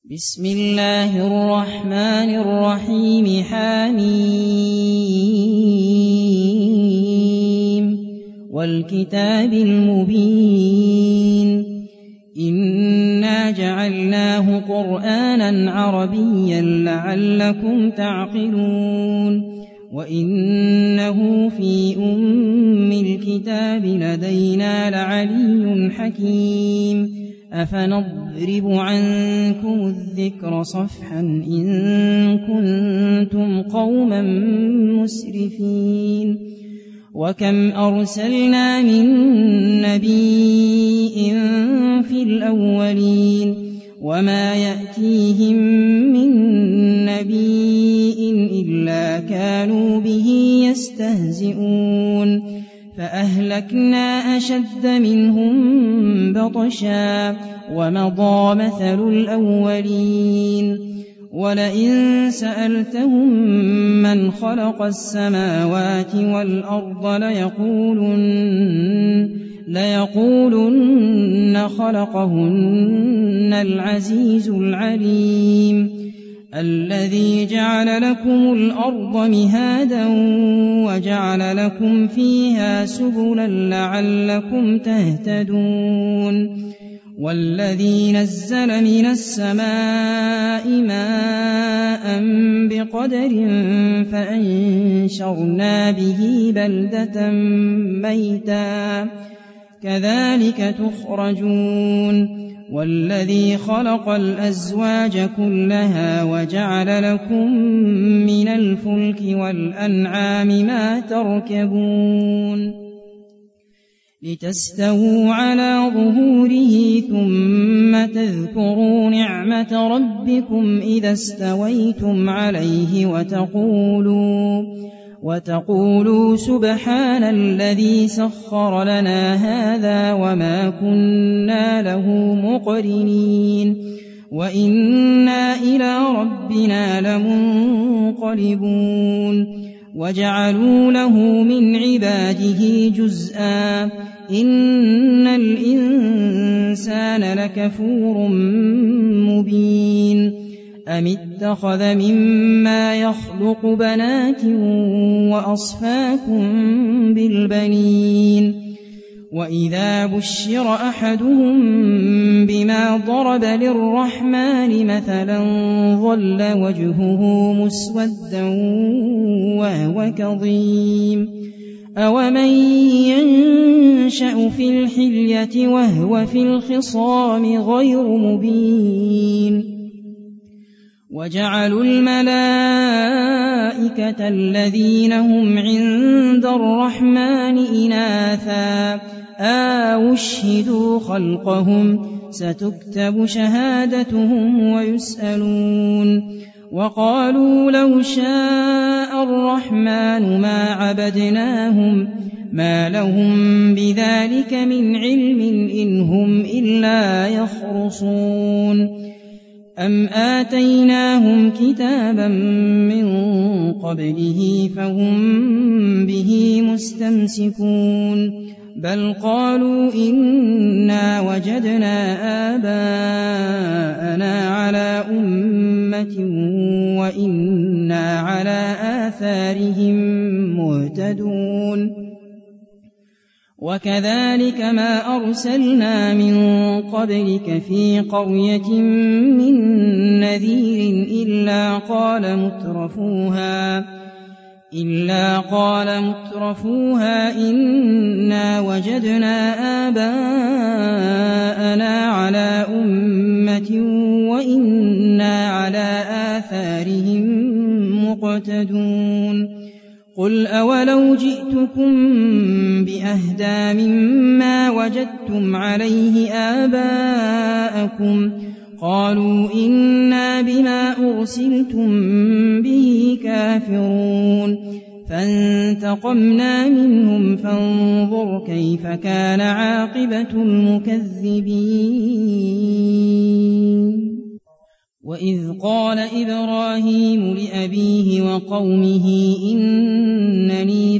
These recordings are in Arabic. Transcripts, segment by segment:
بسم الله الرحمن الرحيم حميم والكتاب المبين إنا جعلناه قرآنا عربيا لعلكم تعقلون وإنه في أم الكتاب لدينا لعلي حكيم أفنضرب عنكم الذكر صفحا إن كنتم قوما مسرفين وكم أرسلنا من نبي في الأولين وما يأتيهم من نبي إلا كانوا به يستهزئون فأهلكنا أشد منهم بطشا ومضى مثل الأولين ولئن سألتهم من خلق السماوات والأرض ليقولن خلقهن العزيز العليم الذي جعل لكم الأرض مهادا وجعل لكم فيها سبلا لعلكم تهتدون والذي نزل من السماء ماء بقدر فأنشرنا به بلدة ميتا كذلك تخرجون والذي خلق الأزواج كلها وجعل لكم من الفلك والأنعام ما تركبون لتستووا على ظهوره ثم تذكروا نعمة ربكم إذا استويتم عليه وتقولوا سبحان الذي سخر لنا هذا وما كنا له مقرنين وإنا إلى ربنا لمنقلبون وجعلوا له من عباده جزءا إن الإنسان لكفور مبين أم اتخذ مما يخلق بنات وأصفاكم بالبنين وإذا بشر أحدهم بما ضرب للرحمن مثلا ظل وجهه مسودا وهو كظيم أومن ينشأ في الحلية وهو في الخصام غير مبين وجعلوا الملائكة الذين هم عند الرحمن إناثا أشهدوا خلقهم ستكتب شهادتهم ويسألون وقالوا لو شاء الرحمن ما عبدناهم ما لهم بذلك من علم إن هم إلا يخرصون أم آتيناهم كتابا من قبله فهم به مستمسكون بل قالوا إنا وجدنا آباءنا على أمة وإنا على آثارهم مهتدون وكذلك ما أرسلنا من قبلك في قرية من نذير إلا قال مترفوها إنا وجدنا آباءنا على أمة وإنا على آثارهم مقتدون قل أولو جئتكم بأهدى مما وجدتم عليه آباءكم قالوا إنا بما أرسلتم به كافرون فانتقمنا منهم فانظر كيف كان عاقبة المكذبين وإذ قال إبراهيم لأبيه وقومه إنني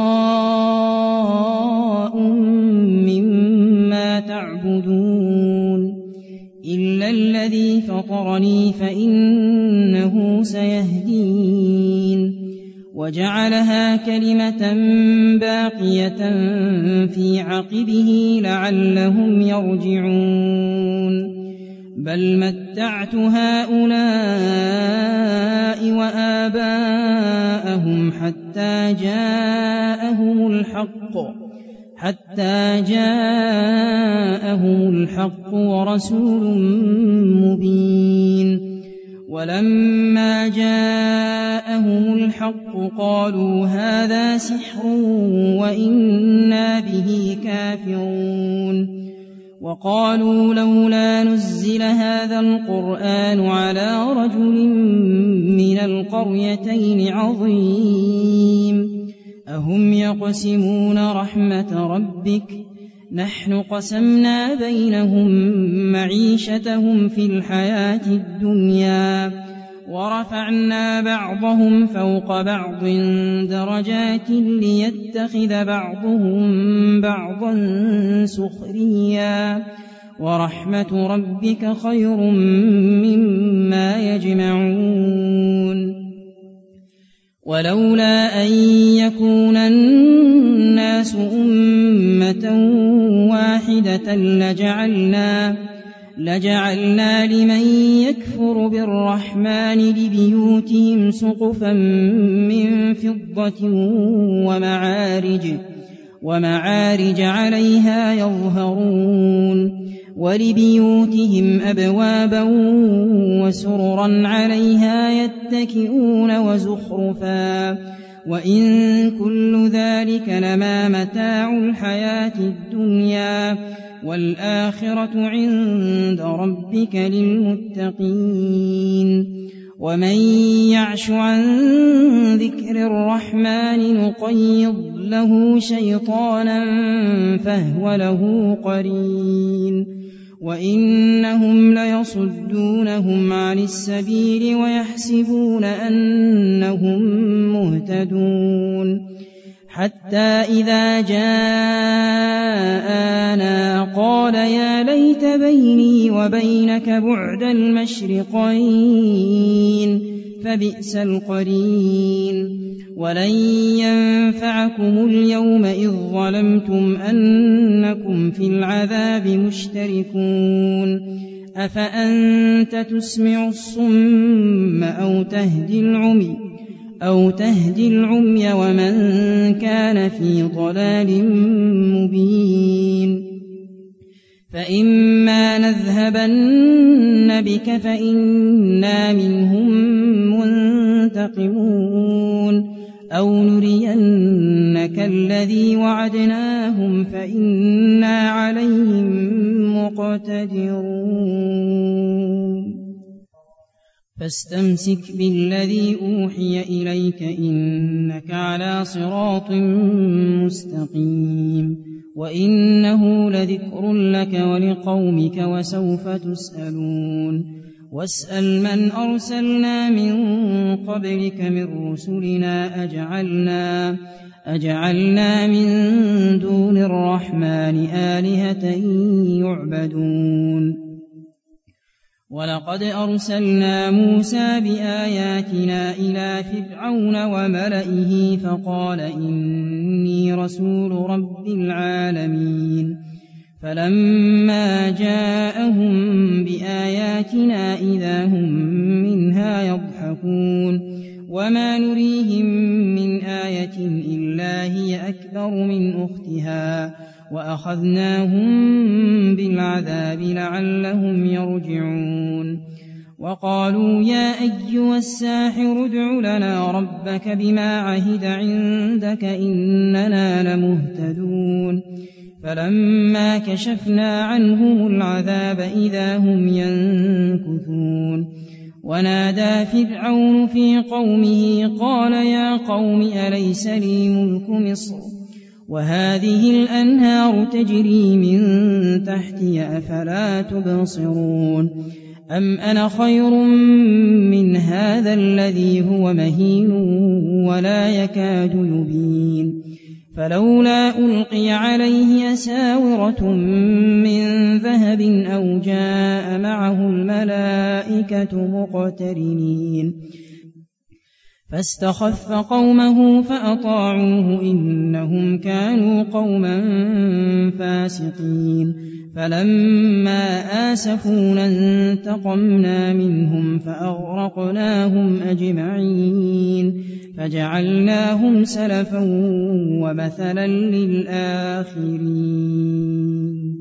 براء مما تعبدون إلا الذي فطرني فإنه سيهدين وجعلها كلمة باقية في عقبه لعلهم يرجعون بل متعت هؤلاء وآباءهم حتى جاءهم الحق ورسول مبين ولما جاءهم الحق قالوا هذا سحر وإنا به كافرون وقالوا لولا نزل هذا القرآن على رجل من القريتين عظيم أهم يقسمون رحمة ربك نحن قسمنا بينهم معيشتهم في الحياة الدنيا ورفعنا بعضهم فوق بعض درجات ليتخذ بعضهم بعضا سخريا ورحمة ربك خير مما يجمعون ولولا أن يكون الناس أمة واحدة لجعلنا لمن يكفر بالرحمن لبيوتهم سقفا من فضة ومعارج عليها يظهرون ولبيوتهم أبوابا وسررا عليها يتكئون وزخرفا وإن كل ذلك لما متاع الحياة الدنيا والآخرة عند ربك للمتقين ومن يعش عن ذكر الرحمن نقيض له شيطانا فهو له قرين وإنهم ليصدونهم عن السبيل ويحسبون أنهم مهتدون حتى إذا جاءنا قال يا ليت بيني وبينك بعد المشرقين فبئس القرين ولن ينفعكم اليوم إذ ظلمتم أنكم في العذاب مشتركون أفأنت تسمع الصم أو تهدي العمي ومن كان في ضلال مبين فإما نذهبن بك فإنا منهم منتقمون أو نرينك الذي وعدناهم فإنا عليهم مقتدرون فاستمسك بالذي أوحي إليك إنك على صراط مستقيم وإنه لذكر لك ولقومك وسوف تسألون واسأل من أرسلنا من قبلك من رسلنا أجعلنا من دون الرحمن آلهة يعبدون ولقد أرسلنا موسى بآياتنا إلى فرعون وملئه فقال إني رسول رب العالمين فلما جاءهم بآياتنا إذا هم منها يضحكون وما نريهم من آية إلا هي أكبر من أختها وأخذناهم بالعذاب لعلهم يرجعون وقالوا يا أيها الساحر ادع لنا ربك بما عهد عندك إننا لمهتدون فلما كشفنا عنهم العذاب إذا هم ينكثون ونادى فرعون في قومه قال يا قوم أليس لي ملك مصر وهذه الأنهار تجري من تحتي أفلا تبصرون أم أنا خير من هذا الذي هو مهين ولا يكاد يبين فلولا ألقي عليه أساورة من ذهب أو جاء معه الملائكة مقترنين فاستخف قومه فأطاعوه إنهم كانوا قوما فاسقين فلما آسفونا انتقمنا منهم فأغرقناهم أجمعين فجعلناهم سلفا ومثلا للآخرين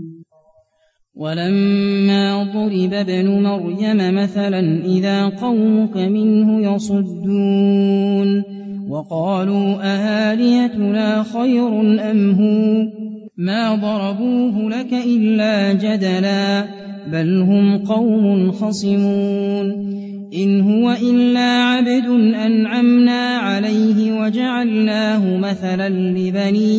ولما ضرب ابن مريم مثلا إذا قومك منه يصدون وقالوا أآلهتنا خير أم هو ما ضربوه لك إلا جدلا بل هم قوم خصمون إن هو إلا عبد أنعمنا عليه وجعلناه مثلا لبني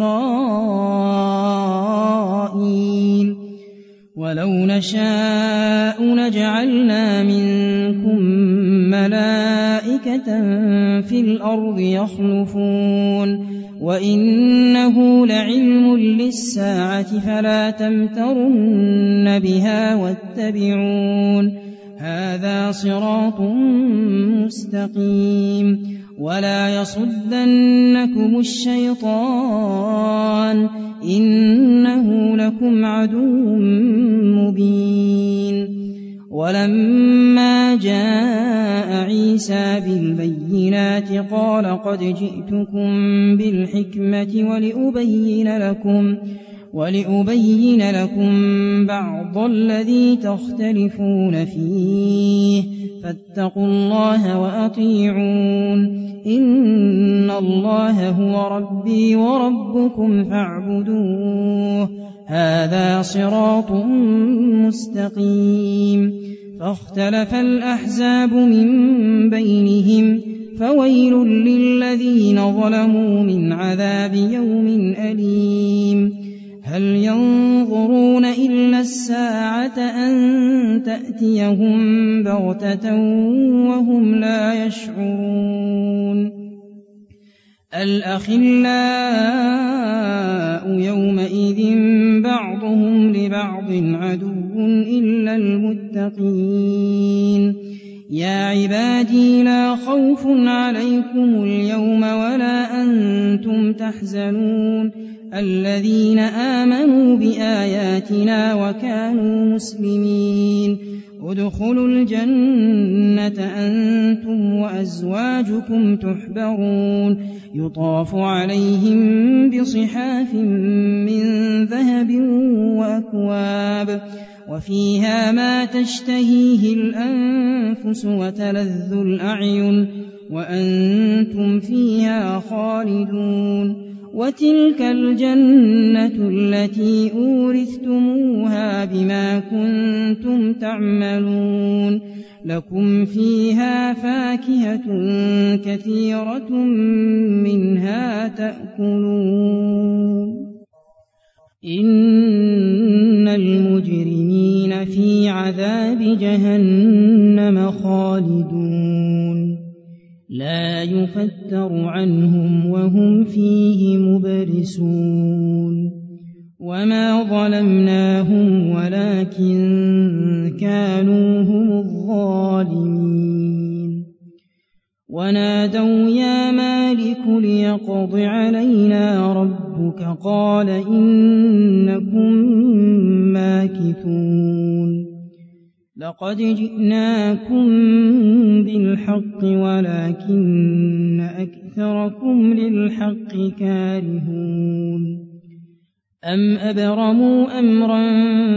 إسرائيل ولو نشاء لجعلنا منكم ملائكة في الأرض يخلفون وإنه لعلم للساعة فلا تمترن بها واتبعون هذا صراط مستقيم ولا يصدنكم الشيطان إنه لكم عدو مبين ولما جاء عيسى بالبينات قال قد جئتكم بالحكمة ولأبين لكم بعض الذي تختلفون فيه فاتقوا الله وأطيعون إن الله هو ربي وربكم فاعبدوه هذا صراط مستقيم فاختلف الأحزاب من بينهم فويل للذين ظلموا من عذاب يوم أليم هل ينظرون إلا الساعة أن تأتيهم بغتة وهم لا يشعرون الأخلاء يومئذ بعضهم لبعض عدو إلا المتقين يا عبادي لا خوف عليكم اليوم ولا أنتم تحزنون الذين آمنوا بآياتنا وكانوا مسلمين ادخلوا الجنة أنتم وأزواجكم تحبرون يطاف عليهم بصحاف من ذهب وأكواب وفيها ما تشتهيه الأنفس وتلذ الأعين وأنتم فيها خالدون وتلك الجنة التي أورثتموها بما كنتم تعملون لكم فيها فاكهة كثيرة منها تأكلون إن المجرمين في عذاب جهنم خالدون لا يفتر عنهم وهم فيه مبلسون وما ظلمناهم ولكن كانوا هم الظالمين ونادوا يا مالك ليقض علينا ربك قال إنكم ماكثون لقد جئناكم بالحق ولكن أكثركم للحق كارهون أم أبرموا أمرا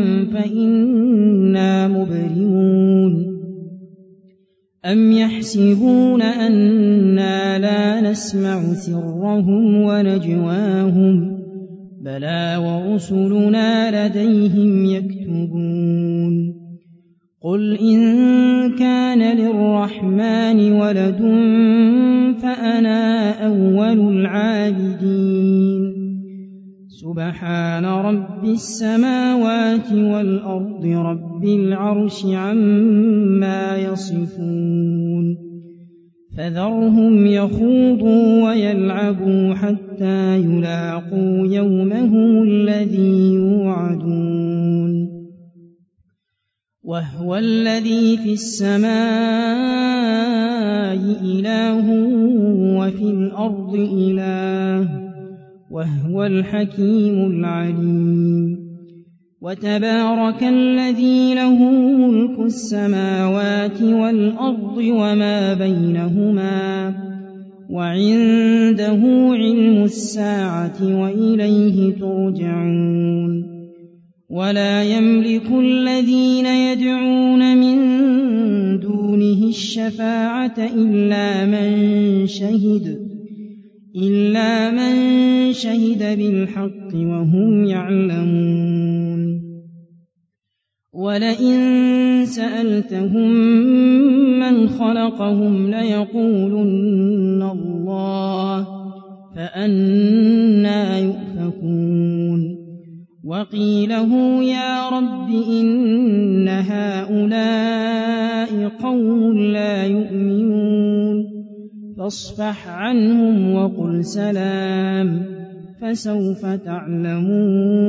فإنا مبرمون أم يحسبون أنا لا نسمع سرهم ونجواهم بلى ورسلنا لديهم يكتبون قل إن كان للرحمن ولد فأنا أول العابدين سبحان رب السماوات والأرض رب العرش عما يصفون فذرهم يخوضوا ويلعبوا حتى يلاقوا يومهم الذي يوعدون وهو الذي في السماء إله وفي الأرض إله وهو الحكيم العليم وتبارك الذي له ملك السماوات والأرض وما بينهما وعنده علم الساعة وإليه ترجعون ولا يملك الذين يدعون من دونه الشفاعة إلا من شهد بالحق وهم يعلمون ولئن سألتهم من خلقهم ليقولن الله فأنى يؤفكون وقيله يا رب إن هؤلاء قوم لا يؤمنون فاصفح عنهم وقل سلام فسوف تعلمون